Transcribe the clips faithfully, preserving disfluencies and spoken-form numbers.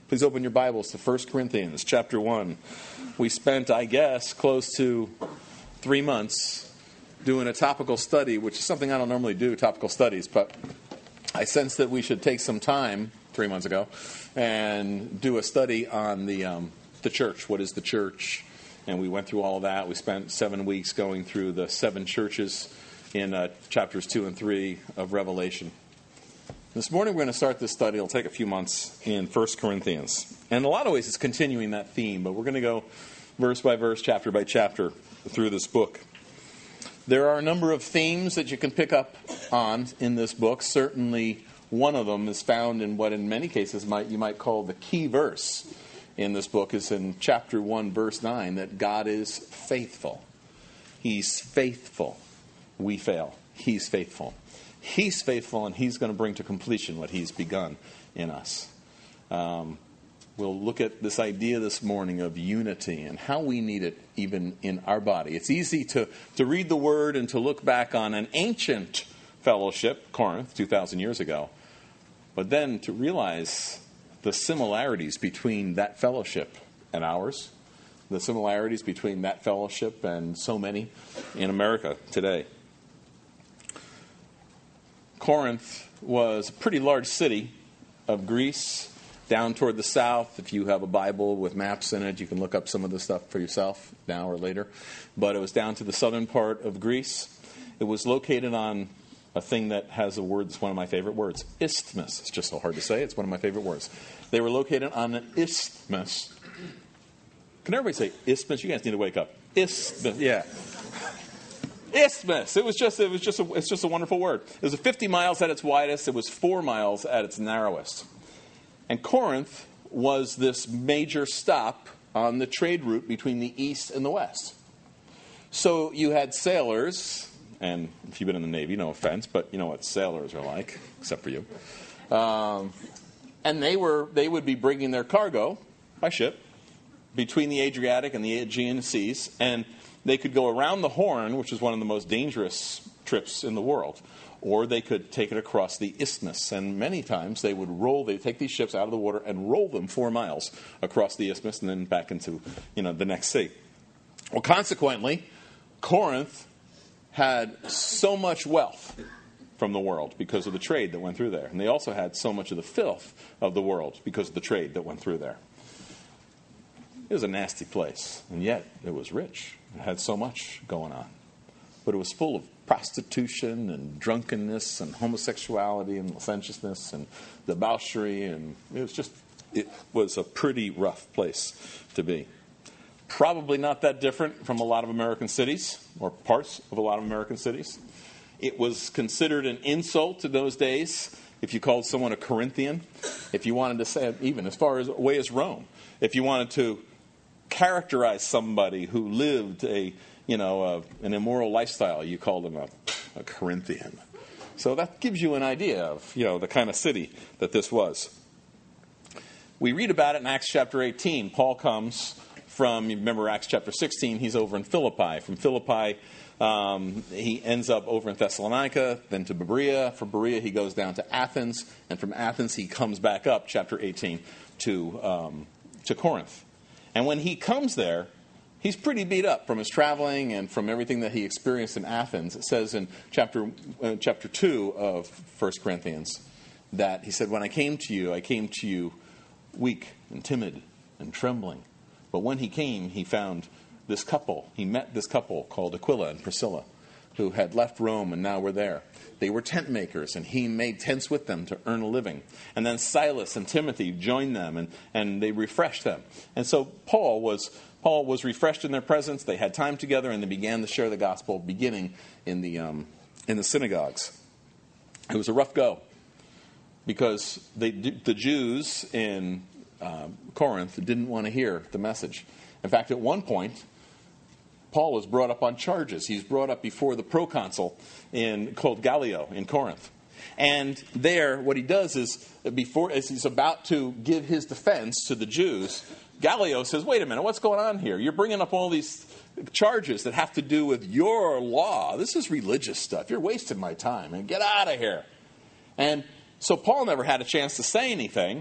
Please open your Bibles to First Corinthians chapter one. We spent, I guess, close to three months doing a topical study, which is something I don't normally do, topical studies, but I sensed that we should take some time, three months ago, and do a study on the um, the church. What is the church? And we went through all of that. We spent seven weeks going through the seven churches in uh, chapters two and three of Revelation. This morning we're going to start this study. It'll take a few months in First Corinthians. And in a lot of ways it's continuing that theme, but we're going to go verse by verse, chapter by chapter through this book. There are a number of themes that you can pick up on in this book. Certainly one of them is found in what in many cases might you might call the key verse in this book, is in chapter one, verse nine, that God is faithful. He's faithful. We fail. He's faithful. He's faithful, and He's going to bring to completion what He's begun in us. Um, we'll look at this idea this morning of unity and how we need it even in our body. It's easy to, to read the Word and to look back on an ancient fellowship, Corinth, two thousand years ago, but then to realize the similarities between that fellowship and ours, the similarities between that fellowship and so many in America today. Corinth was a pretty large city of Greece, down toward the south. If you have a Bible with maps in it, you can look up some of the stuff for yourself now or later. But it was down to the southern part of Greece. It was located on a thing that has a word that's one of my favorite words, isthmus. It's just so hard to say. It's one of my favorite words. They were located on an isthmus. Can everybody say isthmus? You guys need to wake up. Isthmus, yeah. Isthmus. It was just. It was just. A, it's just a wonderful word. It was fifty miles at its widest. It was four miles at its narrowest. And Corinth was this major stop on the trade route between the east and the west. So you had sailors, and if you've been in the Navy, no offense, but you know what sailors are like, except for you. Um, and they were. They would be bringing their cargo by ship between the Adriatic and the Aegean seas, and they could go around the Horn, which is one of the most dangerous trips in the world, or they could take it across the isthmus. And many times they would roll, they'd take these ships out of the water and roll them four miles across the isthmus and then back into, you know, the next sea. Well, consequently, Corinth had so much wealth from the world because of the trade that went through there. And they also had so much of the filth of the world because of the trade that went through there. It was a nasty place, and yet it was rich. It had so much going on. But it was full of prostitution and drunkenness and homosexuality and licentiousness and debauchery, and it was just, it was a pretty rough place to be. Probably not that different from a lot of American cities, or parts of a lot of American cities. It was considered an insult in those days if you called someone a Corinthian, if you wanted to say, even as far as away as Rome, if you wanted to characterize somebody who lived a, you know, a, an immoral lifestyle, you called them a, a Corinthian. So that gives you an idea of, you know, the kind of city that this was. We read about it in Acts chapter eighteen. Paul comes from, you remember Acts chapter sixteen, he's over in Philippi. From Philippi, um, he ends up over in Thessalonica, then to Berea. From Berea, he goes down to Athens. And from Athens, he comes back up, chapter eighteen, to um, to Corinth. And when he comes there, he's pretty beat up from his traveling and from everything that he experienced in Athens. It says in chapter uh, chapter two of First Corinthians that he said, "When I came to you, I came to you weak and timid and trembling." But when he came, he found this couple. He met this couple called Aquila and Priscilla, who had left Rome and now were there. They were tent makers, and he made tents with them to earn a living. And then Silas and Timothy joined them, and, and they refreshed them. And so Paul was Paul was refreshed in their presence. They had time together, and they began to share the gospel, beginning in the um, in the synagogues. It was a rough go, because they, the Jews in uh, Corinth didn't want to hear the message. In fact, at one point, Paul was brought up on charges. He's brought up before the proconsul in called Gallio in Corinth. And there, what he does is, before as he's about to give his defense to the Jews, Gallio says, "Wait a minute, what's going on here? You're bringing up all these charges that have to do with your law. This is religious stuff. You're wasting my time, and get out of here." And so Paul never had a chance to say anything.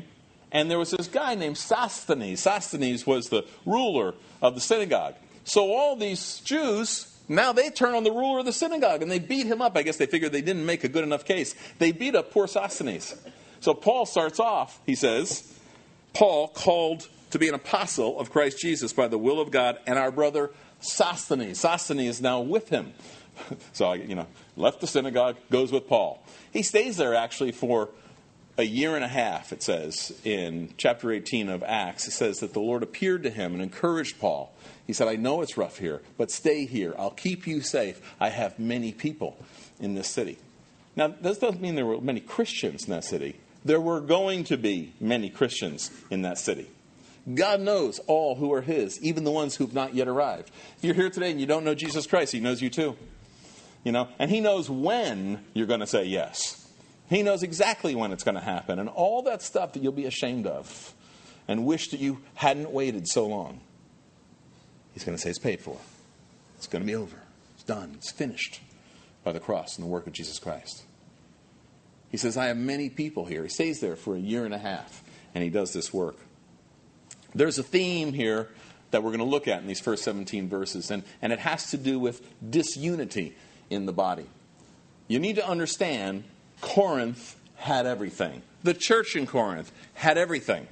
And there was this guy named Sosthenes. Sosthenes was the ruler of the synagogue. So all these Jews, now they turn on the ruler of the synagogue and they beat him up. I guess they figured they didn't make a good enough case. They beat up poor Sosthenes. So Paul starts off, he says, Paul called to be an apostle of Christ Jesus by the will of God, and our brother Sosthenes. Sosthenes is now with him. So, you know, left the synagogue, goes with Paul. He stays there actually for a year and a half, it says, in chapter eighteen of Acts. It says that the Lord appeared to him and encouraged Paul. He said, I know it's rough here, but stay here. I'll keep you safe. I have many people in this city. Now, this doesn't mean there were many Christians in that city. There were going to be many Christians in that city. God knows all who are his, even the ones who have not yet arrived. If you're here today and you don't know Jesus Christ, he knows you too. You know, and he knows when you're going to say yes. He knows exactly when it's going to happen, and all that stuff that you'll be ashamed of and wish that you hadn't waited so long. He's going to say it's paid for. It's going to be over. It's done. It's finished by the cross and the work of Jesus Christ. He says, I have many people here. He stays there for a year and a half, and he does this work. There's a theme here that we're going to look at in these first seventeen verses, and, and it has to do with disunity in the body. You need to understand Corinth had everything. The church in Corinth had everything.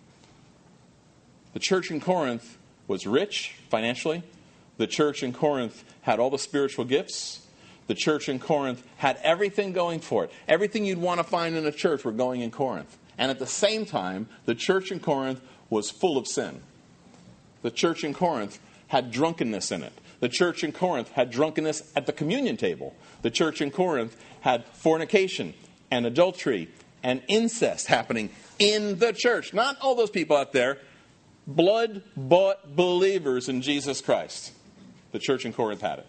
The church in Corinth was rich financially. The church in Corinth had all the spiritual gifts. The church in Corinth had everything going for it. Everything you'd want to find in a church were going in Corinth. And at the same time, the church in Corinth was full of sin. The church in Corinth had drunkenness in it. The church in Corinth had drunkenness at the communion table. The church in Corinth had fornication and adultery and incest happening in the church. Not all those people out there. Blood-bought believers in Jesus Christ. The church in Corinth had it.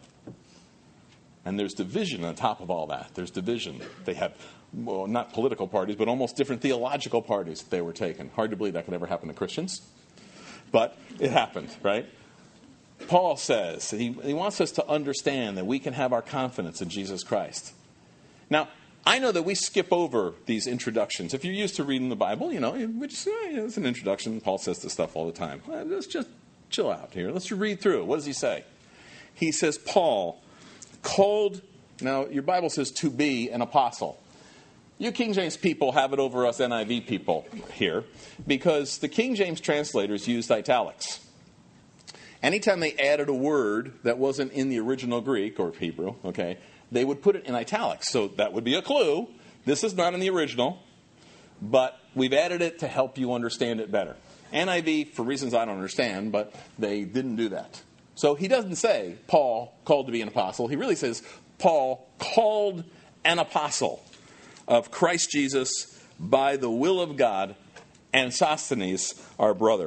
And there's division on top of all that. There's division. They have, well, not political parties, but almost different theological parties that they were taking. Hard to believe that could ever happen to Christians. But it happened, right? Paul says, he, he wants us to understand that we can have our confidence in Jesus Christ. Now, I know that we skip over these introductions. If you're used to reading the Bible, you know, we just, oh, yeah, it's an introduction. Paul says this stuff all the time. Well, let's just chill out here. Let's read through it. What does he say? He says, Paul, called, now your Bible says to be an apostle. You King James people have it over us N I V people here because the King James translators used italics. Anytime they added a word that wasn't in the original Greek or Hebrew, okay, they would put it in italics. So that would be a clue. This is not in the original, but we've added it to help you understand it better. N I V, for reasons I don't understand, but they didn't do that. So he doesn't say Paul called to be an apostle. He really says Paul called an apostle of Christ Jesus by the will of God, and Sosthenes, our brother.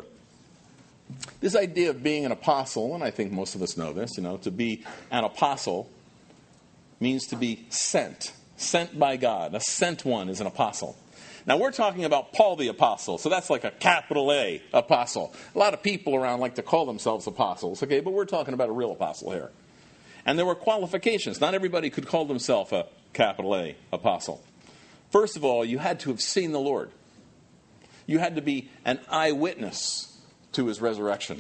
This idea of being an apostle, and I think most of us know this, you know, to be an apostle means to be sent, sent by God. A sent one is an apostle. Now, we're talking about Paul the apostle, so that's like a capital A apostle. A lot of people around like to call themselves apostles, okay, but we're talking about a real apostle here. And there were qualifications. Not everybody could call themselves a capital A apostle. First of all, you had to have seen the Lord. You had to be an eyewitness to his resurrection.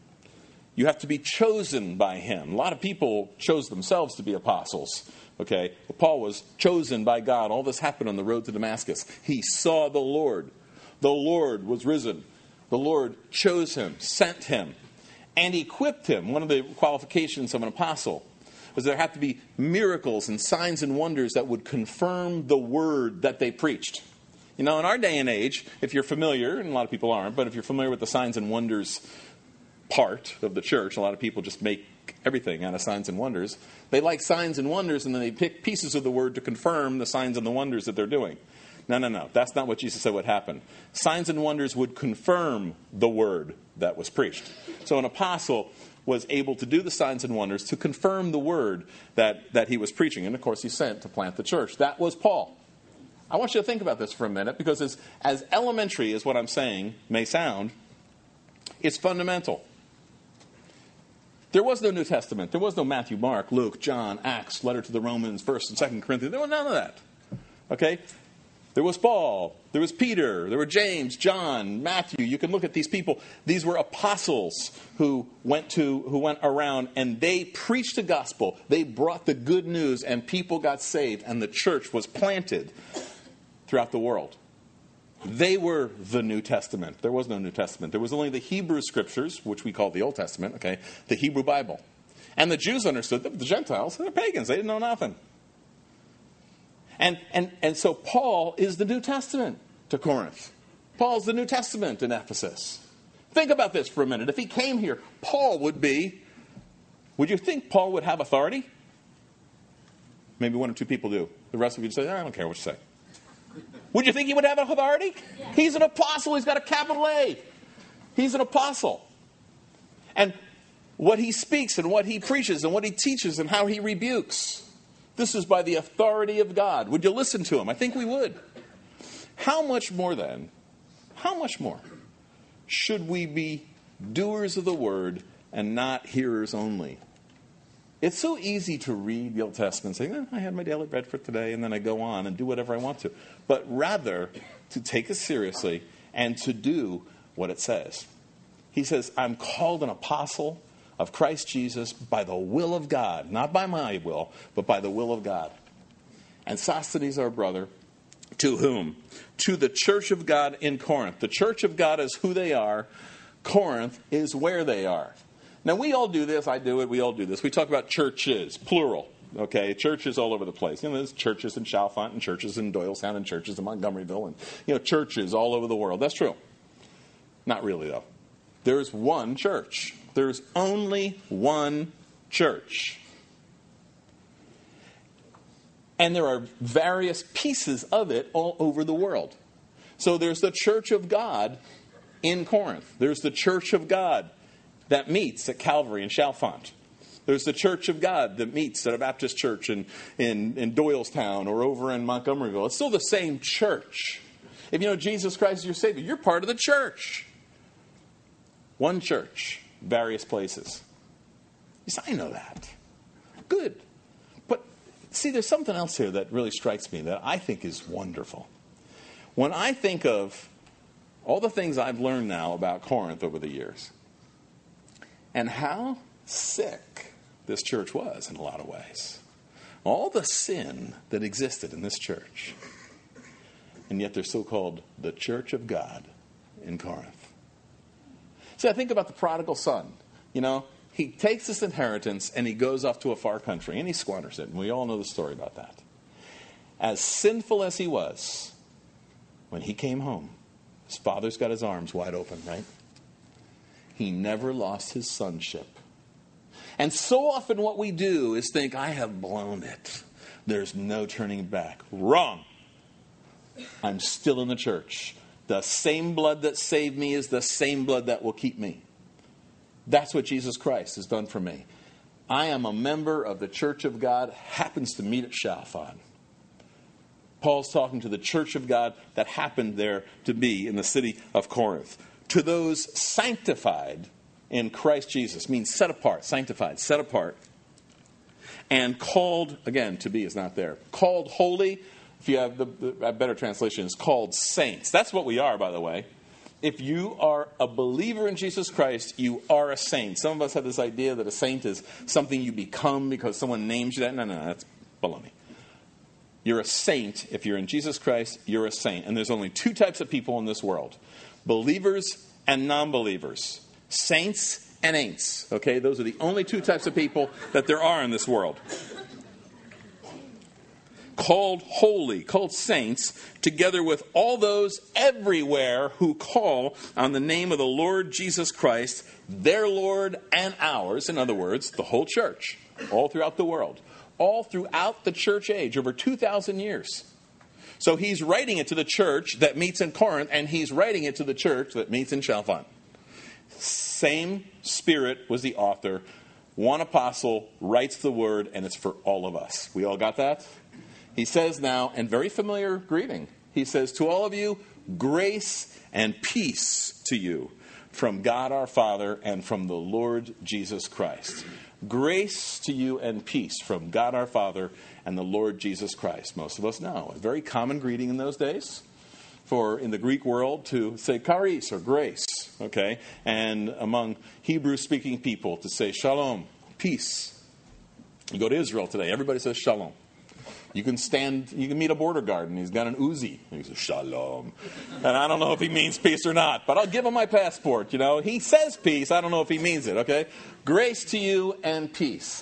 You have to be chosen by him. A lot of people chose themselves to be apostles. Okay, well, Paul was chosen by God. All this happened on the road to Damascus. He saw the Lord. The Lord was risen. The Lord chose him, sent him, and equipped him. One of the qualifications of an apostle was there had to be miracles and signs and wonders that would confirm the word that they preached. You know, in our day and age, if you're familiar, and a lot of people aren't, but if you're familiar with the signs and wonders part of the church, a lot of people just make everything out of signs and wonders. They like signs and wonders, and then they pick pieces of the word to confirm the signs and the wonders that they're doing. No, no, no. That's not what Jesus said would happen. Signs and wonders would confirm the word that was preached. So an apostle was able to do the signs and wonders to confirm the word that, that he was preaching. And, of course, he's sent to plant the church. That was Paul. I want you to think about this for a minute, because as, as elementary as what I'm saying may sound, it's fundamental. There was no New Testament. There was no Matthew, Mark, Luke, John, Acts, letter to the Romans, First and Second Corinthians. There was none of that. Okay? There was Paul, there was Peter, there were James, John, Matthew. You can look at these people. These were apostles who went to who went around and they preached the gospel. They brought the good news and people got saved and the church was planted throughout the world. They were the New Testament. There was no New Testament. There was only the Hebrew Scriptures, which we call the Old Testament, okay, the Hebrew Bible. And the Jews understood that the Gentiles, they're pagans. They didn't know nothing. And, and, and so Paul is the New Testament to Corinth. Paul's the New Testament in Ephesus. Think about this for a minute. If he came here, Paul would be, would you think Paul would have authority? Maybe one or two people do. The rest of you would say, I don't care what you say. Would you think he would have authority? Yeah. He's an apostle. He's got a capital A. He's an apostle. And what he speaks and what he preaches and what he teaches and how he rebukes, this is by the authority of God. Would you listen to him? I think we would. How much more then, how much more should we be doers of the word and not hearers only? It's so easy to read the Old Testament and say, eh, I had my daily bread for today, and then I go on and do whatever I want to. But rather, to take it seriously and to do what it says. He says, I'm called an apostle of Christ Jesus by the will of God. Not by my will, but by the will of God. And Sosthenes, our brother, to whom? To the church of God in Corinth. The church of God is who they are. Corinth is where they are. Now, we all do this. I do it. We all do this. We talk about churches, plural. Okay, churches all over the place. You know, there's churches in Chalfont and churches in Doylestown and churches in Montgomeryville and, you know, churches all over the world. That's true. Not really, though. There's one church. There's only one church. And there are various pieces of it all over the world. So there's the church of God in Corinth. There's the church of God that meets at Calvary in Chalfont. There's the church of God that meets at a Baptist church in, in, in Doylestown or over in Montgomeryville. It's still the same church. If you know Jesus Christ is your Savior, you're part of the church. One church, various places. Yes, I know that. Good. But see, there's something else here that really strikes me that I think is wonderful. When I think of all the things I've learned now about Corinth over the years, and how sick this church was in a lot of ways. All the sin that existed in this church. And yet they're so-called the church of God in Corinth. See, I think about the prodigal son. You know, he takes this inheritance and he goes off to a far country and he squanders it. And we all know the story about that. As sinful as he was, when he came home, his father's got his arms wide open, right? He never lost his sonship. And so often what we do is think, I have blown it. There's no turning back. Wrong. I'm still in the church. The same blood that saved me is the same blood that will keep me. That's what Jesus Christ has done for me. I am a member of the church of God, happens to meet at Chalfont. Paul's talking to the church of God that happened there to be in the city of Corinth. To those sanctified in Christ Jesus, means set apart, sanctified, set apart, and called, again, to be is not there, called holy. If you have the, the a better translation, is called saints. That's what we are, by the way. If you are a believer in Jesus Christ, you are a saint. Some of us have this idea that a saint is something you become because someone names you that. No, no, no, that's baloney. You're a saint. If you're in Jesus Christ, you're a saint. And there's only two types of people in this world. Believers and non-believers. Saints and ain'ts. Okay, those are the only two types of people that there are in this world. Called holy, called saints, together with all those everywhere who call on the name of the Lord Jesus Christ, their Lord and ours. In other words, the whole church, all throughout the world, all throughout the church age, over two thousand years. So he's writing it to the church that meets in Corinth, and he's writing it to the church that meets in Chalfont. Same Spirit was the author. One apostle writes the word, and it's for all of us. We all got that? He says now, and very familiar greeting, he says, to all of you, grace and peace to you from God our Father and from the Lord Jesus Christ. Grace to you and peace from God our Father and the Lord Jesus Christ. Most of us know. A very common greeting in those days for, in the Greek world, to say charis, or grace. Okay? And among Hebrew-speaking people, to say shalom, peace. You go to Israel today, everybody says shalom. You can stand, you can meet a border guard, and he's got an Uzi. And he says, shalom. And I don't know if he means peace or not, but I'll give him my passport, you know. He says peace. I don't know if he means it, okay? Grace to you and peace.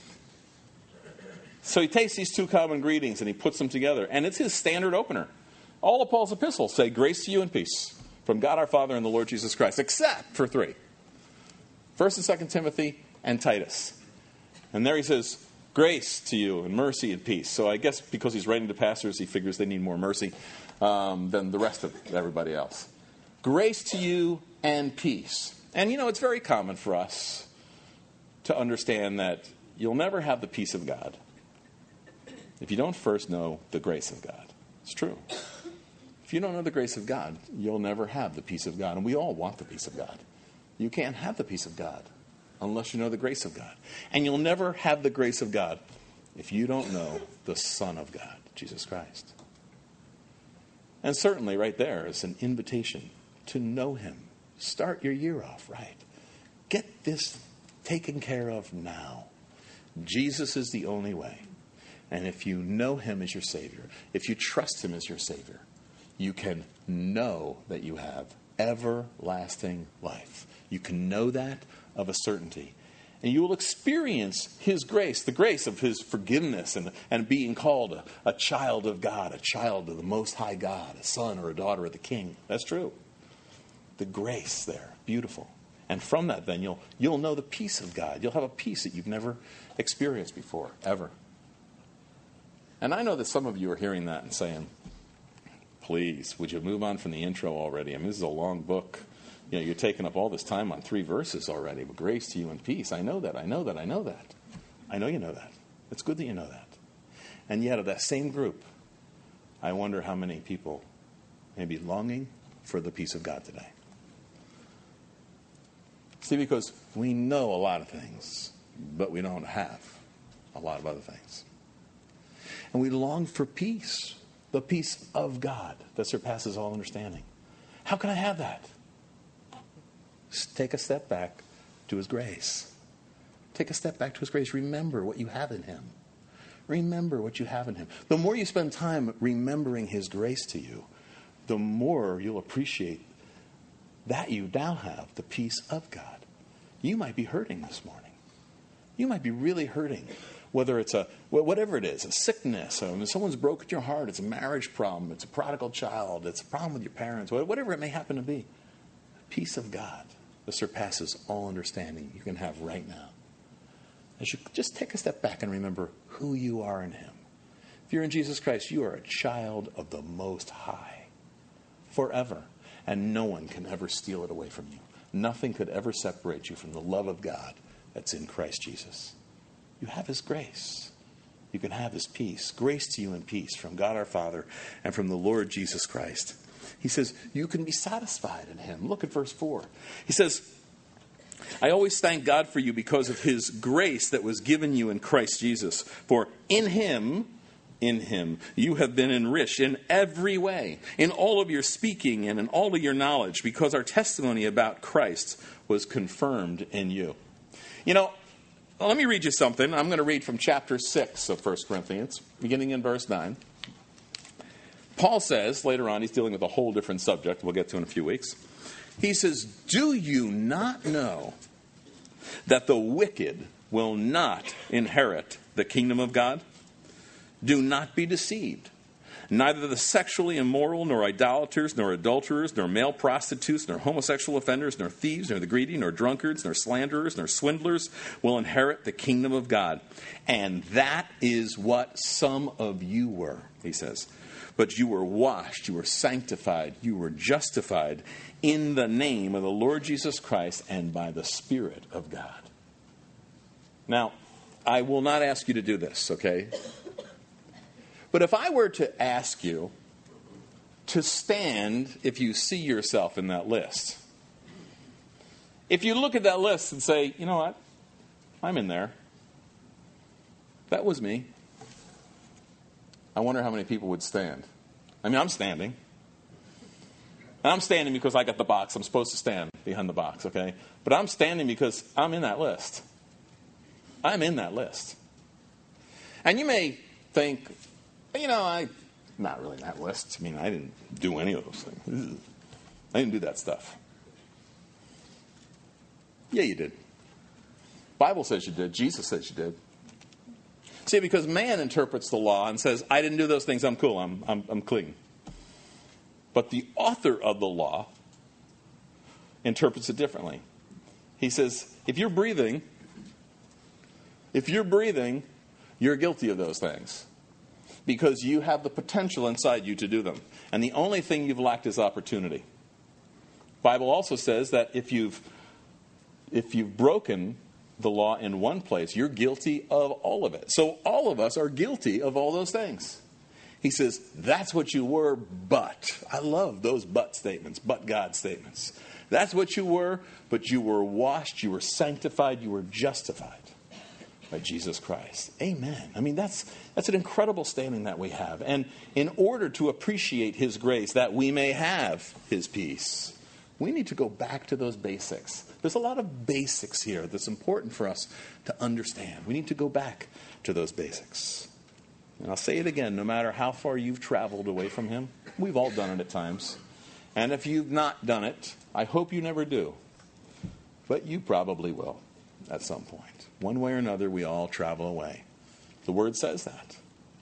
So he takes these two common greetings and he puts them together. And it's his standard opener. All of Paul's epistles say, grace to you and peace from God our Father and the Lord Jesus Christ, except for three. First and Second Timothy and Titus. And there he says, grace to you and mercy and peace. So I guess because he's writing to pastors, he figures they need more mercy um, than the rest of everybody else. Grace to you and peace. And, you know, it's very common for us to understand that you'll never have the peace of God if you don't first know the grace of God. It's true. If you don't know the grace of God, you'll never have the peace of God. And we all want the peace of God. You can't have the peace of God unless you know the grace of God. And you'll never have the grace of God if you don't know the Son of God, Jesus Christ. And certainly right there is an invitation to know him. Start your year off right. Get this taken care of now. Jesus is the only way. And if you know him as your Savior, if you trust him as your Savior, you can know that you have everlasting life. You can know that of a certainty. And you will experience his grace, the grace of his forgiveness and, and being called a, a child of God, a child of the Most High God, a son or a daughter of the King. That's true. The grace there, beautiful. And from that then, you'll, you'll know the peace of God. You'll have a peace that you've never experienced before, ever. And I know that some of you are hearing that and saying, please, would you move on from the intro already? I mean, this is a long book. You know, you're taking up all this time on three verses already. But grace to you and peace. I know that, I know that, I know that. I know you know that. It's good that you know that. And yet of that same group, I wonder how many people may be longing for the peace of God today. See, because we know a lot of things, but we don't have a lot of other things. And we long for peace, the peace of God that surpasses all understanding. How can I have that? Just take a step back to his grace. Take a step back to his grace. Remember what you have in him. Remember what you have in him. The more you spend time remembering his grace to you, the more you'll appreciate that you now have the peace of God. You might be hurting this morning. You might be really hurting. Whether it's a, whatever it is, a sickness, um, someone's broken your heart, it's a marriage problem, it's a prodigal child, it's a problem with your parents, whatever it may happen to be. The peace of God that surpasses all understanding you can have right now. As you just take a step back and remember who you are in him. If you're in Jesus Christ, you are a child of the Most High forever. And no one can ever steal it away from you. Nothing could ever separate you from the love of God that's in Christ Jesus. You have his grace. You can have his peace. Grace to you and peace from God our Father and from the Lord Jesus Christ. He says, you can be satisfied in him. Look at verse four. He says, I always thank God for you because of his grace that was given you in Christ Jesus. For in him, in him, you have been enriched in every way, in all of your speaking and in all of your knowledge, because our testimony about Christ was confirmed in you. You know, well, let me read you something. I'm going to read from chapter six of First Corinthians, beginning in verse nine. Paul says, later on, he's dealing with a whole different subject we'll get to in a few weeks. He says, do you not know that the wicked will not inherit the kingdom of God? Do not be deceived. Neither the sexually immoral, nor idolaters, nor adulterers, nor male prostitutes, nor homosexual offenders, nor thieves, nor the greedy, nor drunkards, nor slanderers, nor swindlers will inherit the kingdom of God. And that is what some of you were, he says. But you were washed, you were sanctified, you were justified in the name of the Lord Jesus Christ and by the Spirit of God. Now, I will not ask you to do this, okay? But if I were to ask you to stand if you see yourself in that list, if you look at that list and say, you know what, I'm in there. That was me. I wonder how many people would stand. I mean, I'm standing. And I'm standing because I got the box. I'm supposed to stand behind the box, okay? But I'm standing because I'm in that list. I'm in that list. And you may think, you know, I'm not really in that list. I mean, I didn't do any of those things. I didn't do that stuff. Yeah, you did. Bible says you did. Jesus says you did. See, because man interprets the law and says, I didn't do those things, I'm cool, I'm, I'm, I'm clean. But the author of the law interprets it differently. He says, if you're breathing, if you're breathing, you're guilty of those things. Because you have the potential inside you to do them. And the only thing you've lacked is opportunity. The Bible also says that if you've if you've broken the law in one place, you're guilty of all of it. So all of us are guilty of all those things. He says, that's what you were, but. I love those but statements, but God statements. That's what you were, but you were washed, you were sanctified, you were justified by Jesus Christ. Amen. I mean, that's that's an incredible standing that we have. And in order to appreciate his grace, that we may have his peace, we need to go back to those basics. There's a lot of basics here that's important for us to understand. We need to go back to those basics. And I'll say it again, no matter how far you've traveled away from him, we've all done it at times. And if you've not done it, I hope you never do. But you probably will at some point. One way or another, we all travel away. The word says that.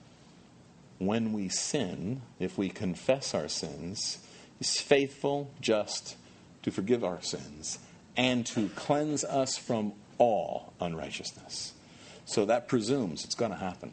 When we sin, if we confess our sins, he's faithful, just, to forgive our sins and to cleanse us from all unrighteousness. So that presumes it's going to happen.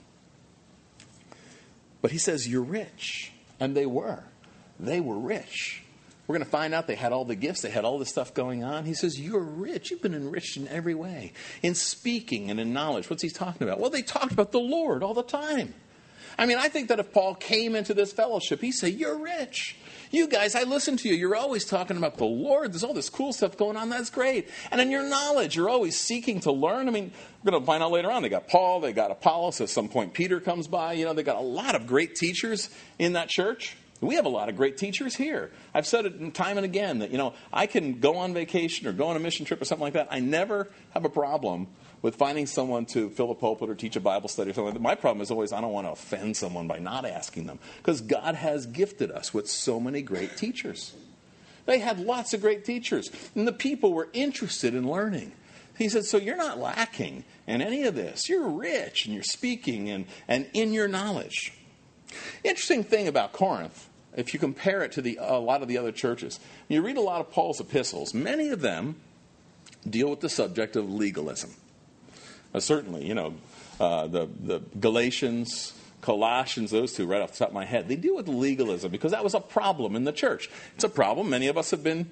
But he says, you're rich. And they were. They were rich. We're going to find out they had all the gifts. They had all this stuff going on. He says, you're rich. You've been enriched in every way. In speaking and in knowledge. What's he talking about? Well, they talked about the Lord all the time. I mean, I think that if Paul came into this fellowship, he'd say, you're rich. You guys, I listen to you. You're always talking about the Lord. There's all this cool stuff going on. That's great. And in your knowledge, you're always seeking to learn. I mean, we're going to find out later on. They got Paul. They got Apollos. At some point, Peter comes by. You know, they got a lot of great teachers in that church. We have a lot of great teachers here. I've said it time and again that, you know, I can go on vacation or go on a mission trip or something like that. I never have a problem with finding someone to fill a pulpit or teach a Bible study or something like that. My problem is always I don't want to offend someone by not asking them. Because God has gifted us with so many great teachers. They had lots of great teachers. And the people were interested in learning. He said, so you're not lacking in any of this. You're rich and you're speaking and, and in your knowledge. Interesting thing about Corinth, if you compare it to the, a lot of the other churches, you read a lot of Paul's epistles, many of them deal with the subject of legalism. Uh, certainly, you know, uh, the, the Galatians, Colossians, those two right off the top of my head, they deal with legalism because that was a problem in the church. It's a problem. Many of us have been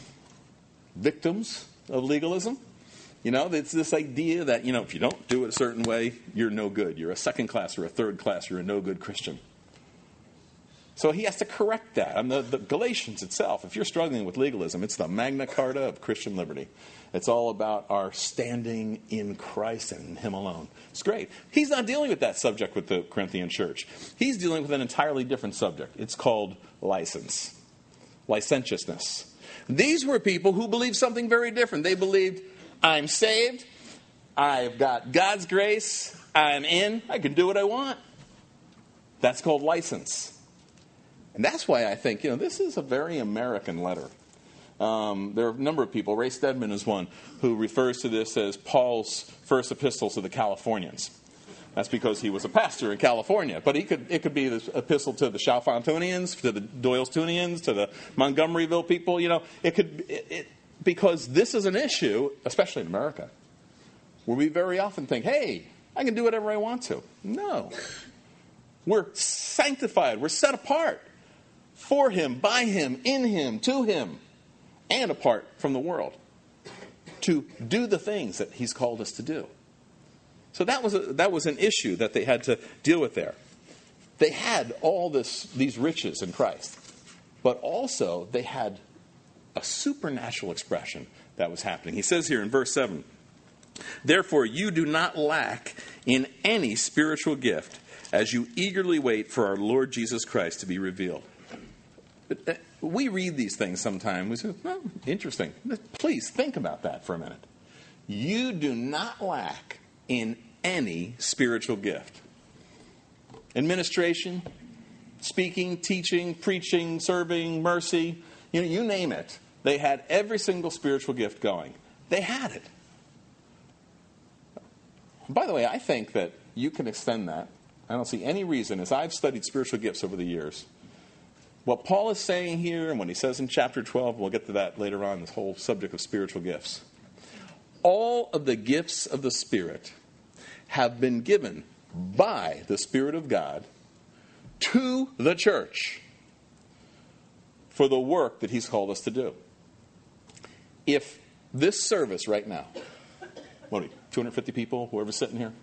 victims of legalism. You know, it's this idea that, you know, if you don't do it a certain way, you're no good. You're a second class or a third class. You're a no good Christian. So he has to correct that. And the, the Galatians itself, if you're struggling with legalism, it's the Magna Carta of Christian liberty. It's all about our standing in Christ and in him alone. It's great. He's not dealing with that subject with the Corinthian church. He's dealing with an entirely different subject. It's called license, licentiousness. These were people who believed something very different. They believed, I'm saved, I've got God's grace, I'm in, I can do what I want. That's called license. And that's why I think, you know, this is a very American letter. Um, there are a number of people, Ray Stedman is one, who refers to this as Paul's first epistle to the Californians. That's because he was a pastor in California. But he could it could be this epistle to the Chalfontonians, to the Doylestoonians, to the Montgomeryville people. You know, it could it, it, because this is an issue, especially in America, where we very often think, hey, I can do whatever I want to. No. We're sanctified. We're set apart for him, by him, in him, to him, and apart from the world to do the things that he's called us to do. So that was a, that was an issue that they had to deal with there. They had all this these riches in Christ, but also they had a supernatural expression that was happening. He says here in verse seven, Therefore, you do not lack in any spiritual gift as you eagerly wait for our Lord Jesus Christ to be revealed. But, uh, we read these things sometimes. We say, well, interesting. Please think about that for a minute. You do not lack in any spiritual gift. Administration, speaking, teaching, preaching, serving, mercy, you know, you name it. They had every single spiritual gift going. They had it. By the way, I think that you can extend that. I don't see any reason, as I've studied spiritual gifts over the years, what Paul is saying here, and what he says in chapter twelve, we'll get to that later on, this whole subject of spiritual gifts. All of the gifts of the Spirit have been given by the Spirit of God to the church for the work that he's called us to do. If this service right now, what are we, two hundred fifty people, whoever's sitting here?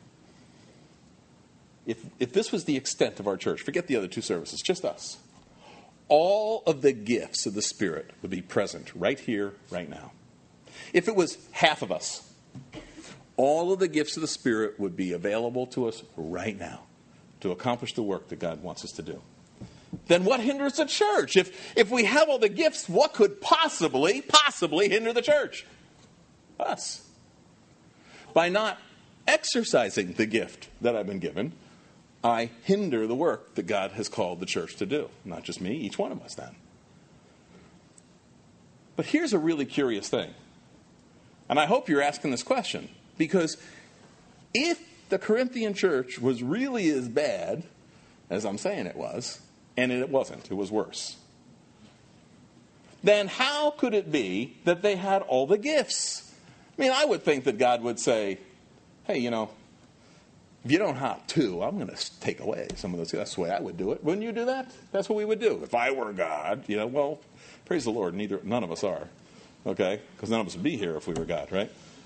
If, if this was the extent of our church, forget the other two services, just us. All of the gifts of the Spirit would be present right here, right now. If it was half of us, all of the gifts of the Spirit would be available to us right now to accomplish the work that God wants us to do. Then what hinders the church? If, if we have all the gifts, what could possibly, possibly hinder the church? Us. By not exercising the gift that I've been given, I hinder the work that God has called the church to do. Not just me, each one of us then. But here's a really curious thing. And I hope you're asking this question. Because if the Corinthian church was really as bad as I'm saying it was, and it wasn't, it was worse, then how could it be that they had all the gifts? I mean, I would think that God would say, hey, you know, if you don't have two, I'm going to take away some of those. That's the way I would do it. Wouldn't you do that? That's what we would do. If I were God, you know, well, praise the Lord, neither none of us are. Okay? Because none of us would be here if we were God, right?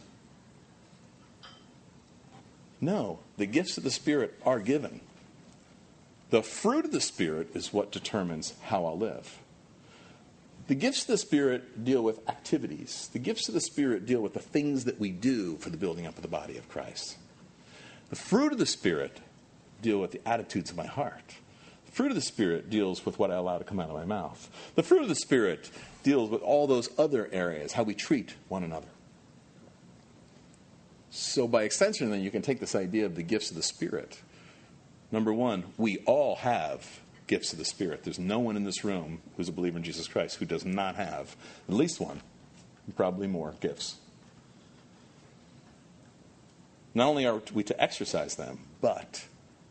No, the gifts of the Spirit are given. The fruit of the Spirit is what determines how I'll live. The gifts of the Spirit deal with activities. The gifts of the Spirit deal with the things that we do for the building up of the body of Christ. The fruit of the Spirit deal with the attitudes of my heart. The fruit of the Spirit deals with what I allow to come out of my mouth. The fruit of the Spirit deals with all those other areas, how we treat one another. So by extension, then, you can take this idea of the gifts of the Spirit. Number one, we all have gifts of the Spirit. There's no one in this room who's a believer in Jesus Christ who does not have at least one, probably more, gifts. Not only are we to exercise them, but,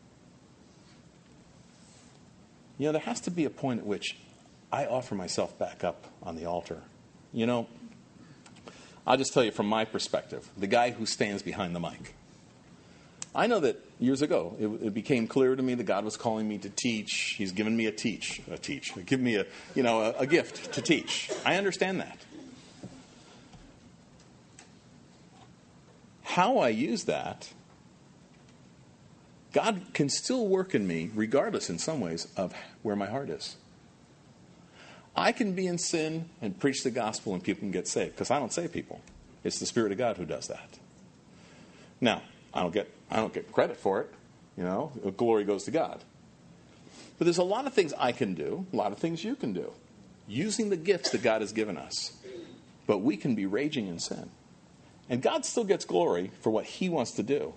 you know, there has to be a point at which I offer myself back up on the altar. You know, I'll just tell you from my perspective, the guy who stands behind the mic. I know that years ago, it, it became clear to me that God was calling me to teach. He's given me a teach, a teach, give me a, you know, a, a gift to teach. I understand that. How I use that, God can still work in me, regardless in some ways of where my heart is. I can be in sin and preach the gospel and people can get saved, because I don't save people. It's the Spirit of God who does that. Now, I don't get I don't get credit for it. You know, glory goes to God. But there's a lot of things I can do, a lot of things you can do, using the gifts that God has given us. But we can be raging in sin. And God still gets glory for what he wants to do.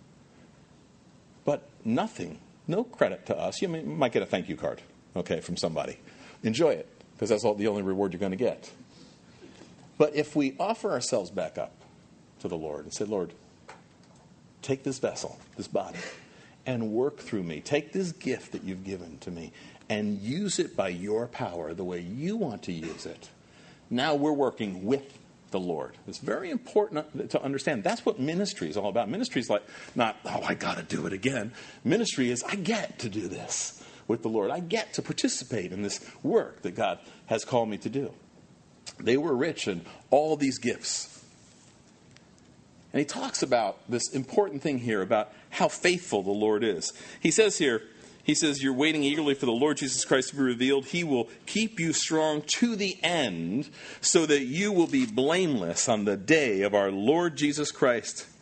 But nothing, no credit to us. You might get a thank you card, okay, from somebody. Enjoy it, because that's all the only reward you're going to get. But if we offer ourselves back up to the Lord and say, Lord, take this vessel, this body, and work through me. Take this gift that you've given to me and use it by your power the way you want to use it. Now we're working with the Lord. It's very important to understand. That's what ministry is all about. Ministry is like not, oh, I got to do it again. Ministry is, I get to do this with the Lord. I get to participate in this work that God has called me to do. They were rich in all these gifts. And he talks about this important thing here about how faithful the Lord is. He says here, he says, you're waiting eagerly for the Lord Jesus Christ to be revealed. He will keep you strong to the end so that you will be blameless on the day of our Lord Jesus Christ.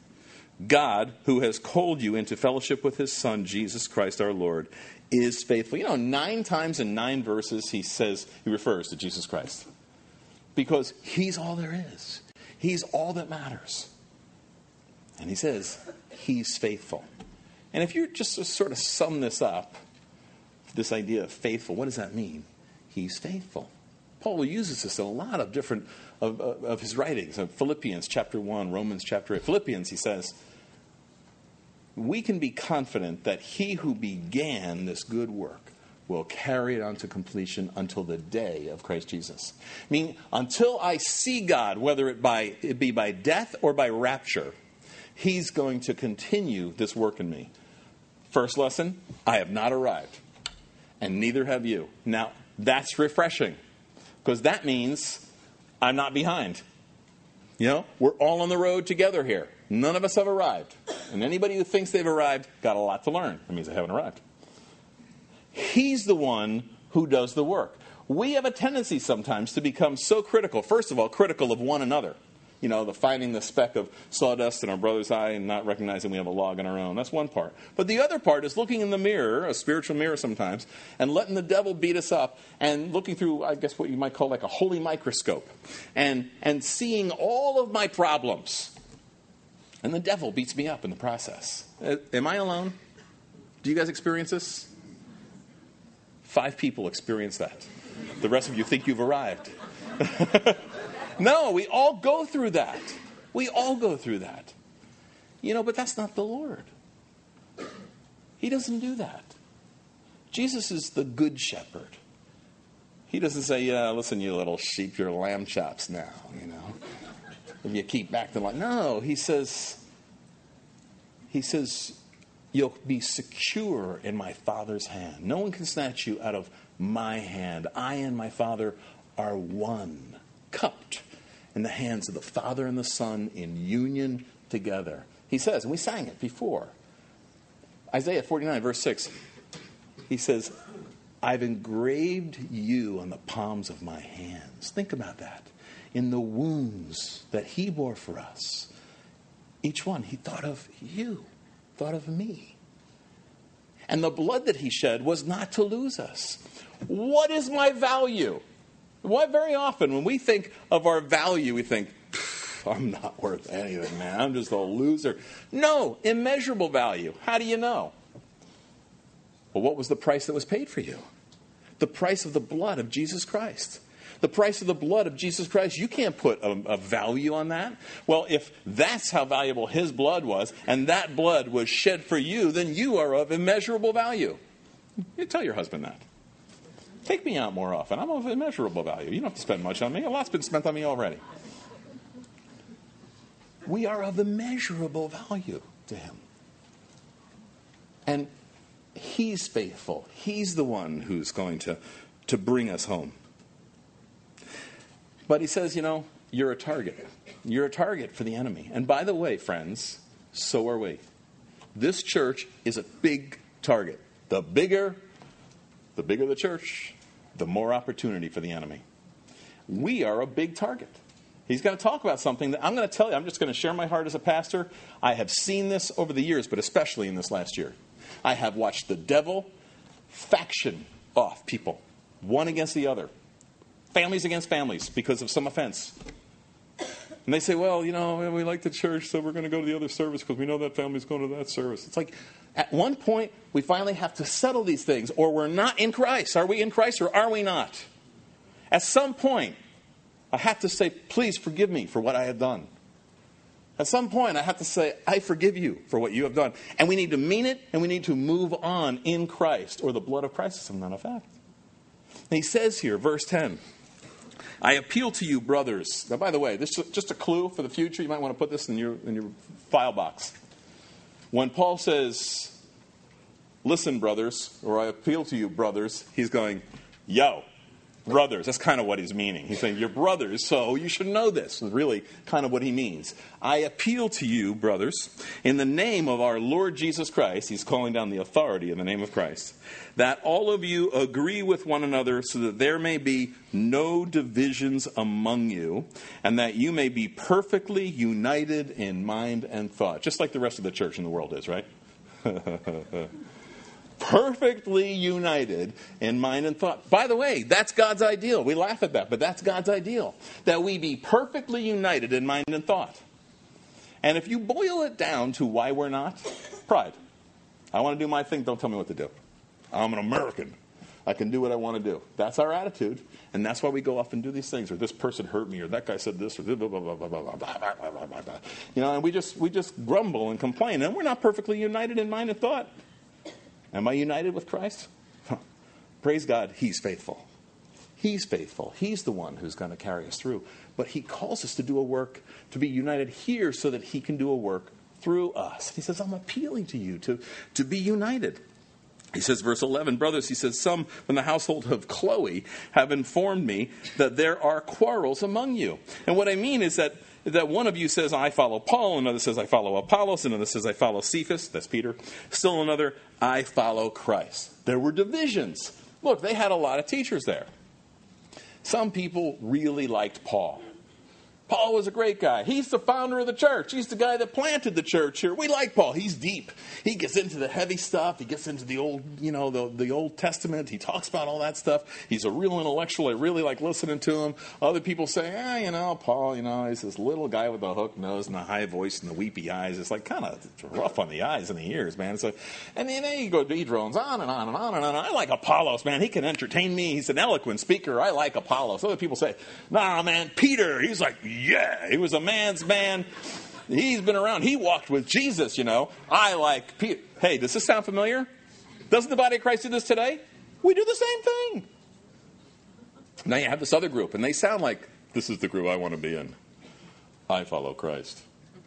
God, who has called you into fellowship with his Son, Jesus Christ our Lord, is faithful. You know, nine times in nine verses he says, he refers to Jesus Christ. Because he's all there is. He's all that matters. And he says, he's faithful. And if you just to sort of sum this up, this idea of faithful, what does that mean? He's faithful. Paul uses this in a lot of different of, of, of his writings. Of Philippians chapter one, Romans chapter eight. Philippians, he says, we can be confident that he who began this good work will carry it on to completion until the day of Christ Jesus. Meaning, until I see God, whether it, by, it be by death or by rapture, he's going to continue this work in me. First lesson, I have not arrived, and neither have you. Now, that's refreshing, because that means I'm not behind. You know, we're all on the road together here. None of us have arrived. And anybody who thinks they've arrived got a lot to learn. That means they haven't arrived. He's the one who does the work. We have a tendency sometimes to become so critical. First of all, critical of one another. You know, the finding the speck of sawdust in our brother's eye and not recognizing we have a log in our own. That's one part. But the other part is looking in the mirror, a spiritual mirror sometimes, and letting the devil beat us up and looking through, I guess, what you might call like a holy microscope and, and seeing all of my problems. And the devil beats me up in the process. Uh, am I alone? Do you guys experience this? Five people experience that. The rest of you think you've arrived. No, we all go through that. We all go through that. You know, but that's not the Lord. He doesn't do that. Jesus is the good shepherd. He doesn't say, yeah, listen, you little sheep, you're lamb chops now, you know. If you keep acting like, no, he says, he says, you'll be secure in my Father's hand. No one can snatch you out of my hand. I and my Father are one, cupped in the hands of the Father and the Son in union together. He says, and we sang it before, Isaiah forty-nine, verse six, he says, I've engraved you on the palms of my hands. Think about that. In the wounds that he bore for us, each one, he thought of you, thought of me. And the blood that he shed was not to lose us. What is my value? Why very often when we think of our value, we think, I'm not worth anything, man. I'm just a loser. No, immeasurable value. How do you know? Well, what was the price that was paid for you? The price of the blood of Jesus Christ. The price of the blood of Jesus Christ. You can't put a, a value on that. Well, if that's how valuable his blood was, and that blood was shed for you, then you are of immeasurable value. You tell your husband that. Take me out more often. I'm of immeasurable value. You don't have to spend much on me. A lot's been spent on me already. We are of immeasurable value to him. And he's faithful. He's the one who's going to, to bring us home. But he says, you know, you're a target. You're a target for the enemy. And by the way, friends, so are we. This church is a big target. The bigger, the bigger the church, the more opportunity for the enemy. We are a big target. He's going to talk about something that I'm going to tell you. I'm just going to share my heart as a pastor. I have seen this over the years, but especially in this last year. I have watched the devil faction off people, one against the other. Families against families because of some offense. And they say, well, you know, we like the church, so we're going to go to the other service because we know that family's going to that service. It's like, at one point, we finally have to settle these things, or we're not in Christ. Are we in Christ or are we not? At some point, I have to say, please forgive me for what I have done. At some point, I have to say, I forgive you for what you have done. And we need to mean it, and we need to move on in Christ, or the blood of Christ is of none effect. And he says here, verse ten, I appeal to you, brothers. Now, by the way, this is just a clue for the future. You might want to put this in your, in your file box. When Paul says, listen, brothers, or I appeal to you, brothers, he's going, yo. Brothers, that's kind of what he's meaning. He's saying, you're brothers, so you should know this. Is really kind of what he means. I appeal to you, brothers, in the name of our Lord Jesus Christ, he's calling down the authority in the name of Christ, that all of you agree with one another so that there may be no divisions among you, and that you may be perfectly united in mind and thought. Just like the rest of the church in the world is, right? Perfectly united in mind and thought. By the way, that's God's ideal. We laugh at that, but that's God's ideal. That we be perfectly united in mind and thought. And if you boil it down to why we're not, pride. I want to do my thing, don't tell me what to do. I'm an American. I can do what I want to do. That's our attitude, and that's why we go off and do these things. Or this person hurt me, or that guy said this, or blah, blah, blah, blah, blah, blah, blah, blah, blah, blah, blah. You know, and we just we just grumble and complain, and we're not perfectly united in mind and thought. Am I united with Christ? Praise God, he's faithful. He's faithful. He's the one who's going to carry us through. But he calls us to do a work, to be united here so that he can do a work through us. He says, I'm appealing to you to, to be united. He says, verse eleven, brothers, he says, some from the household of Chloe have informed me that there are quarrels among you. And what I mean is that that one of you says, I follow Paul, another says, I follow Apollos, another says, I follow Cephas, that's Peter, still another, I follow Christ. There were divisions. Look, they had a lot of teachers there. Some people really liked Paul. Paul was a great guy. He's the founder of the church. He's the guy that planted the church here. We like Paul. He's deep. He gets into the heavy stuff. He gets into the old, you know, the, the Old Testament. He talks about all that stuff. He's a real intellectual. I really like listening to him. Other people say, ah, you know, Paul, you know, he's this little guy with a hook nose and a high voice and the weepy eyes. It's like kind of rough on the eyes and the ears, man. So, and then you go, he drones on and on and on and on. I like Apollos, man. He can entertain me. He's an eloquent speaker. I like Apollos. Other people say, nah, man, Peter, he's like, yeah, he was a man's man. He's been around. He walked with Jesus, you know. I like Peter. Hey, does this sound familiar? Doesn't the body of Christ do this today? We do the same thing. Now you have this other group, and they sound like, this is the group I want to be in. I follow Christ.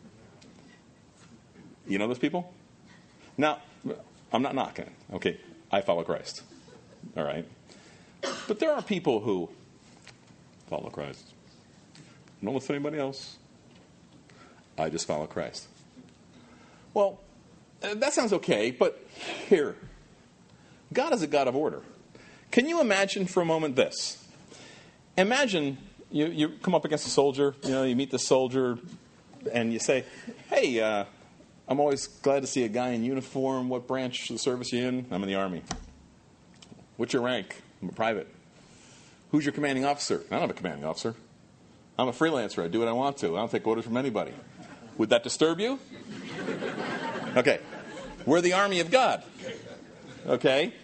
You know those people? Now, I'm not knocking it. Okay, I follow Christ. All right? But there are people who follow Christ. Don't listen to anybody else. I just follow Christ. Well, that sounds okay, but here, God is a God of order. Can you imagine for a moment this? Imagine you, you come up against a soldier, you know, you meet the soldier, and you say, hey, uh, I'm always glad to see a guy in uniform. What branch of the service are you in? I'm in the Army. What's your rank? I'm a private. Who's your commanding officer? I don't have a commanding officer. I'm a freelancer. I do what I want to. I don't take orders from anybody. Would that disturb you? Okay. We're the army of God. Okay?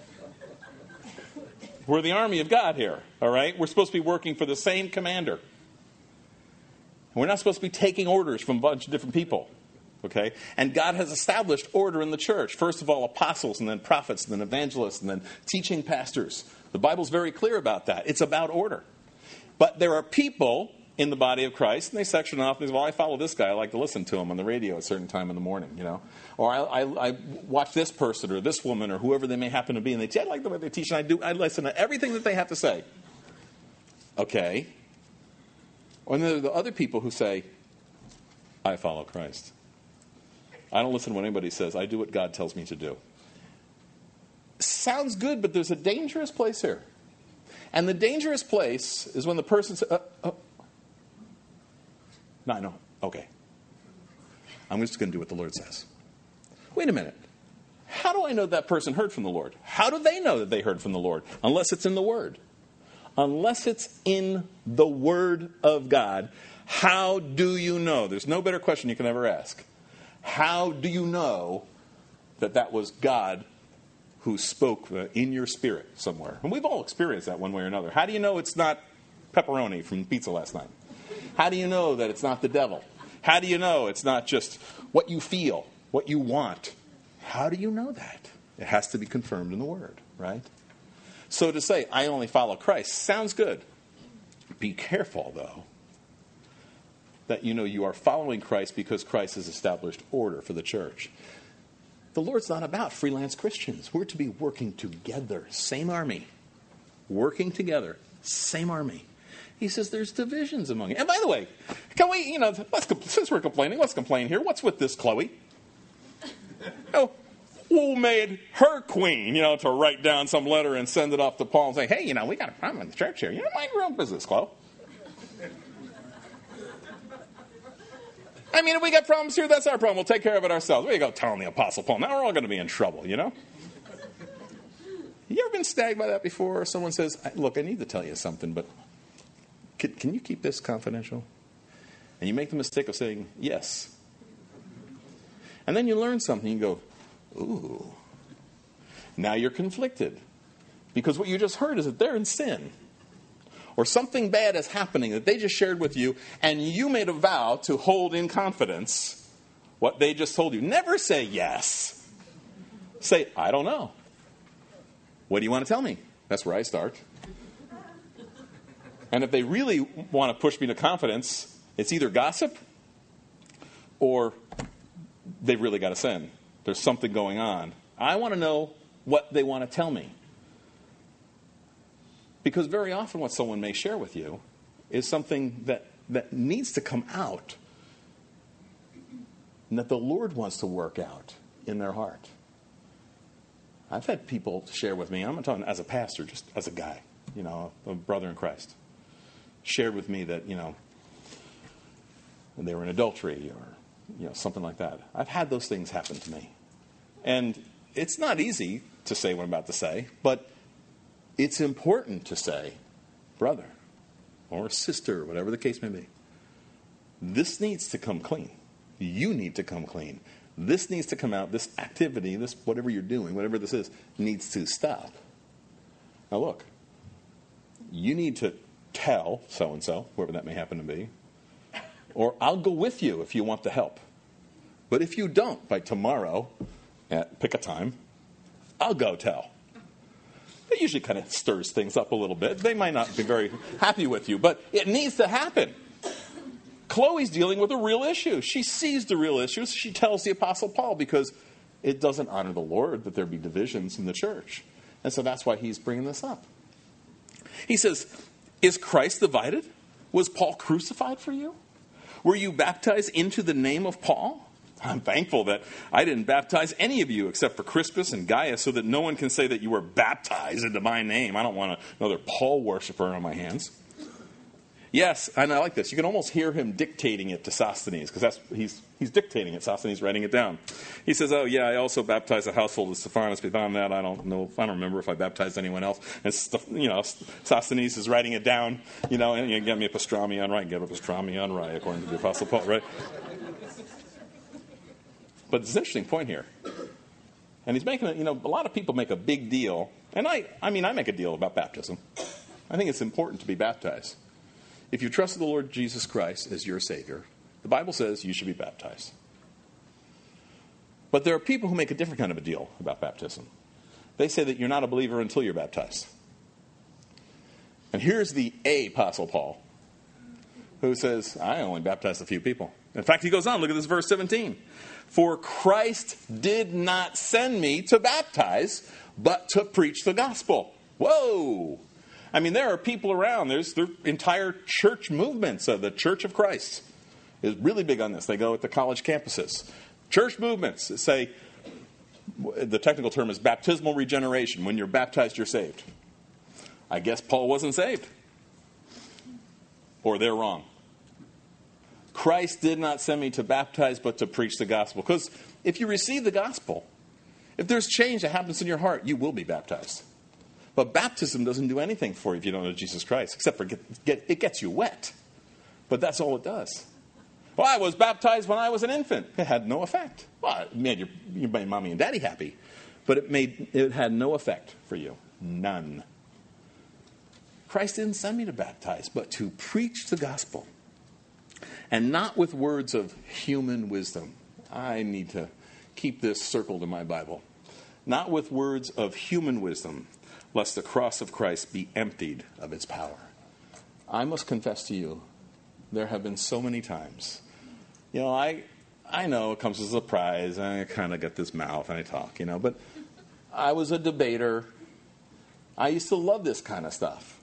We're the army of God here. All right? We're supposed to be working for the same commander. We're not supposed to be taking orders from a bunch of different people. Okay? And God has established order in the church. First of all, apostles, and then prophets, and then evangelists, and then teaching pastors. The Bible's very clear about that. It's about order. But there are people in the body of Christ, and they section off and say, well, I follow this guy. I like to listen to him on the radio at a certain time in the morning, you know. Or I, I, I watch this person or this woman or whoever they may happen to be, and they say, I like the way they teach, and I do. I listen to everything that they have to say. Okay. Or then there are the other people who say, I follow Christ. I don't listen to what anybody says. I do what God tells me to do. Sounds good, but there's a dangerous place here. And the dangerous place is when the person says, uh, uh, no, no, okay. I'm just going to do what the Lord says. Wait a minute. How do I know that person heard from the Lord? How do they know that they heard from the Lord? Unless it's in the Word. Unless it's in the Word of God, how do you know? There's no better question you can ever ask. How do you know that that was God who spoke in your spirit somewhere? And we've all experienced that one way or another. How do you know it's not pepperoni from pizza last night? How do you know that it's not the devil? How do you know it's not just what you feel, what you want? How do you know that? It has to be confirmed in the Word, right? So to say, I only follow Christ, sounds good. Be careful, though, that you know you are following Christ because Christ has established order for the church. The Lord's not about freelance Christians. We're to be working together. Same army. Working together. Same army. He says there's divisions among you. And by the way, can we, you know, let's, since we're complaining, let's complain here. What's with this Chloe? Oh, who made her queen, you know, to write down some letter and send it off to Paul and say, hey, you know, we got a problem in the church here. You don't mind your own business, Chloe. I mean, if we got problems here, that's our problem. We'll take care of it ourselves. We go telling the Apostle Paul. Now we're all going to be in trouble, you know? You ever been snagged by that before? Someone says, look, I need to tell you something, but can, can you keep this confidential? And you make the mistake of saying, yes. And then you learn something. You go, ooh. Now you're conflicted. Because what you just heard is that they're in sin. Or something bad is happening that they just shared with you, and you made a vow to hold in confidence what they just told you. Never say yes. Say, I don't know. What do you want to tell me? That's where I start. And if they really want to push me to confidence, it's either gossip or they've really got a sin. There's something going on. I want to know what they want to tell me. Because very often what someone may share with you is something that, that needs to come out and that the Lord wants to work out in their heart. I've had people share with me, I'm not talking as a pastor, just as a guy, you know, a brother in Christ, shared with me that, you know, they were in adultery or, you know, something like that. I've had those things happen to me. And it's not easy to say what I'm about to say, but it's important to say, brother or sister, whatever the case may be, this needs to come clean. You need to come clean. This needs to come out. This activity, this whatever you're doing, whatever this is, needs to stop. Now look, you need to tell so-and-so, whoever that may happen to be, or I'll go with you if you want the help. But if you don't, by tomorrow, at pick a time, I'll go tell. It usually kind of stirs things up a little bit. They might not be very happy with you, but it needs to happen. Chloe's dealing with a real issue. She sees the real issue. So she tells the Apostle Paul because it doesn't honor the Lord that there be divisions in the church. And so that's why he's bringing this up. He says, is Christ divided? Was Paul crucified for you? Were you baptized into the name of Paul? I'm thankful that I didn't baptize any of you except for Crispus and Gaius so that no one can say that you were baptized into my name. I don't want another Paul worshiper on my hands. Yes, and I like this. You can almost hear him dictating it to Sosthenes because that's he's he's dictating it. Sosthenes writing it down. He says, "Oh yeah, I also baptized the household of Stephanas. Beyond that, I don't know. I don't remember if I baptized anyone else." And you know, Sosthenes is writing it down. You know, and you get me a pastrami on right, get a pastrami on right, according to the Apostle Paul, right? But it's an interesting point here. And he's making, a, you know, a lot of people make a big deal. And I, I mean, I make a deal about baptism. I think it's important to be baptized. If you trust the Lord Jesus Christ as your Savior, the Bible says you should be baptized. But there are people who make a different kind of a deal about baptism. They say that you're not a believer until you're baptized. And here's the A Apostle Paul, who says, I only baptized a few people. In fact, he goes on, look at this verse seventeen. For Christ did not send me to baptize, but to preach the gospel. Whoa! I mean, there are people around. There's the entire church movements of the Church of Christ is really big on this. They go at the college campuses. Church movements that say, the technical term is baptismal regeneration. When you're baptized, you're saved. I guess Paul wasn't saved. Or they're wrong. Christ did not send me to baptize, but to preach the gospel. Because if you receive the gospel, if there's change that happens in your heart, you will be baptized. But baptism doesn't do anything for you if you don't know Jesus Christ, except for get, get, it gets you wet. But that's all it does. Well, I was baptized when I was an infant. It had no effect. Well, it made your, you made mommy and daddy happy. But it made it had no effect for you. None. Christ didn't send me to baptize, but to preach the gospel. And not with words of human wisdom. I need to keep this circled in my Bible. Not with words of human wisdom, lest the cross of Christ be emptied of its power. I must confess to you, there have been so many times. You know, I I know it comes as a surprise. I kind of get this mouth and I talk, you know. But I was a debater. I used to love this kind of stuff.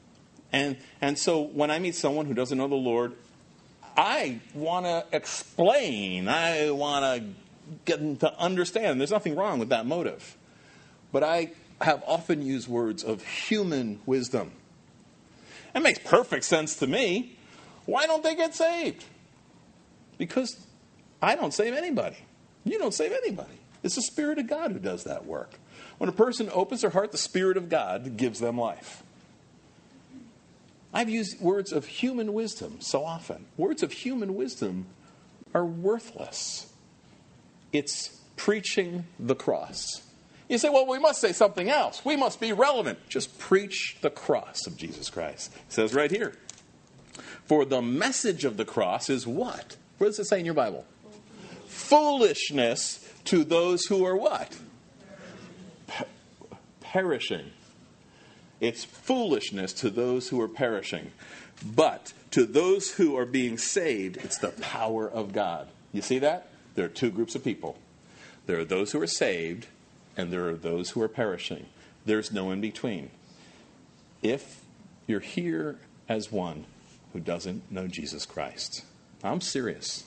And, and so when I meet someone who doesn't know the Lord, I want to explain. I want to get them to understand. There's nothing wrong with that motive. But I have often used words of human wisdom. It makes perfect sense to me. Why don't they get saved? Because I don't save anybody. You don't save anybody. It's the Spirit of God who does that work. When a person opens their heart, the Spirit of God gives them life. I've used words of human wisdom so often. Words of human wisdom are worthless. It's preaching the cross. You say, well, we must say something else. We must be relevant. Just preach the cross of Jesus Christ. It says right here, for the message of the cross is what? What does it say in your Bible? Foolishness to those who are what? Pe- perishing. It's foolishness to those who are perishing. But to those who are being saved, it's the power of God. You see that? There are two groups of people. There are those who are saved, and there are those who are perishing. There's no in between. If you're here as one who doesn't know Jesus Christ, I'm serious.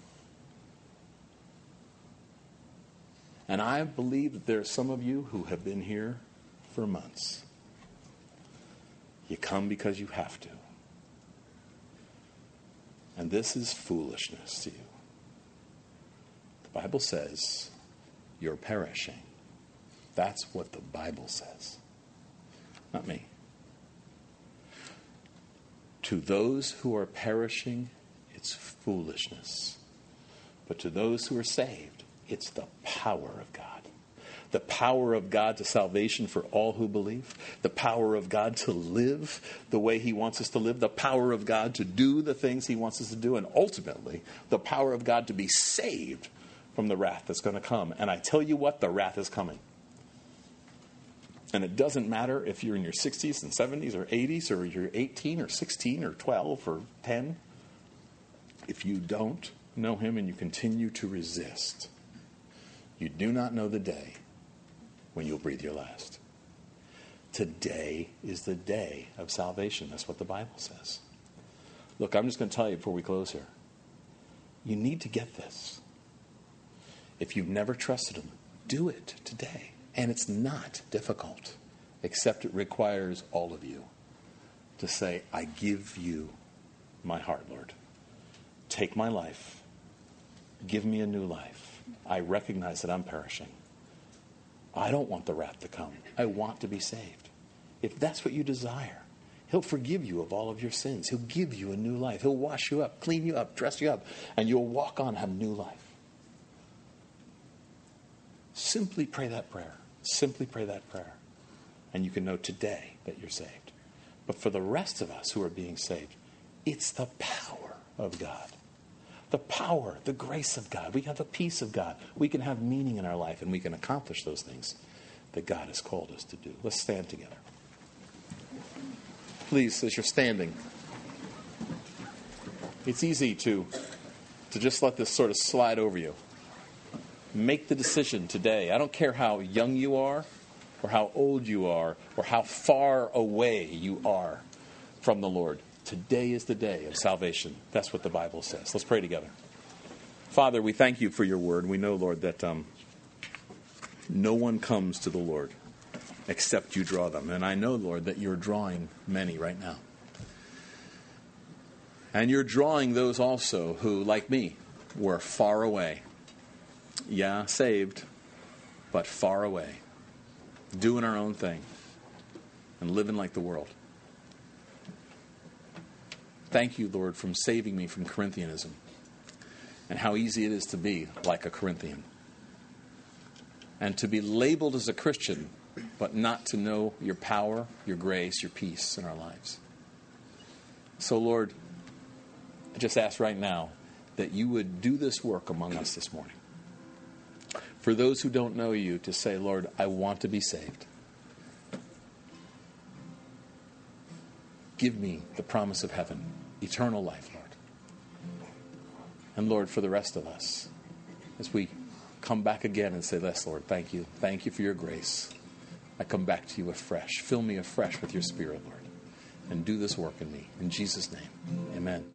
And I believe that there are some of you who have been here for months. You come because you have to. And this is foolishness to you. The Bible says you're perishing. That's what the Bible says. Not me. To those who are perishing, it's foolishness. But to those who are saved, it's the power of God. The power of God to salvation for all who believe. The power of God to live the way He wants us to live. The power of God to do the things He wants us to do. And ultimately, the power of God to be saved from the wrath that's going to come. And I tell you what, the wrath is coming. And it doesn't matter if you're in your sixties and seventies or eighties or you're eighteen or sixteen or twelve or ten. If you don't know Him and you continue to resist, you do not know the day when you'll breathe your last. Today is the day of salvation. That's what the Bible says. Look, I'm just going to tell you before we close here. You need to get this. If you've never trusted Him, do it today. And it's not difficult, except it requires all of you to say, I give you my heart, Lord. Take my life. Give me a new life. I recognize that I'm perishing. I don't want the wrath to come. I want to be saved. If that's what you desire, He'll forgive you of all of your sins. He'll give you a new life. He'll wash you up, clean you up, dress you up, and you'll walk on and have new life. Simply pray that prayer. Simply pray that prayer. And you can know today that you're saved. But for the rest of us who are being saved, it's the power of God. The power, the grace of God. We have the peace of God. We can have meaning in our life, and we can accomplish those things that God has called us to do. Let's stand together. Please, as you're standing, it's easy to, to just let this sort of slide over you. Make the decision today. I don't care how young you are, or how old you are, or how far away you are from the Lord. Today is the day of salvation. That's what the Bible says. Let's pray together. Father, we thank you for your word. We know, Lord, that um, no one comes to the Lord except you draw them. And I know, Lord, that you're drawing many right now. And you're drawing those also who, like me, were far away. Yeah, saved, but far away. Doing our own thing and living like the world. Thank you, Lord, for saving me from Corinthianism and how easy it is to be like a Corinthian. And to be labeled as a Christian, but not to know your power, your grace, your peace in our lives. So, Lord, I just ask right now that you would do this work among us this morning. For those who don't know you, to say, Lord, I want to be saved. Give me the promise of heaven, eternal life, Lord. And Lord, for the rest of us, as we come back again and say, yes, Lord, thank you. Thank you for your grace. I come back to you afresh. Fill me afresh with your Spirit, Lord. and do this work in me. In Jesus' name, amen.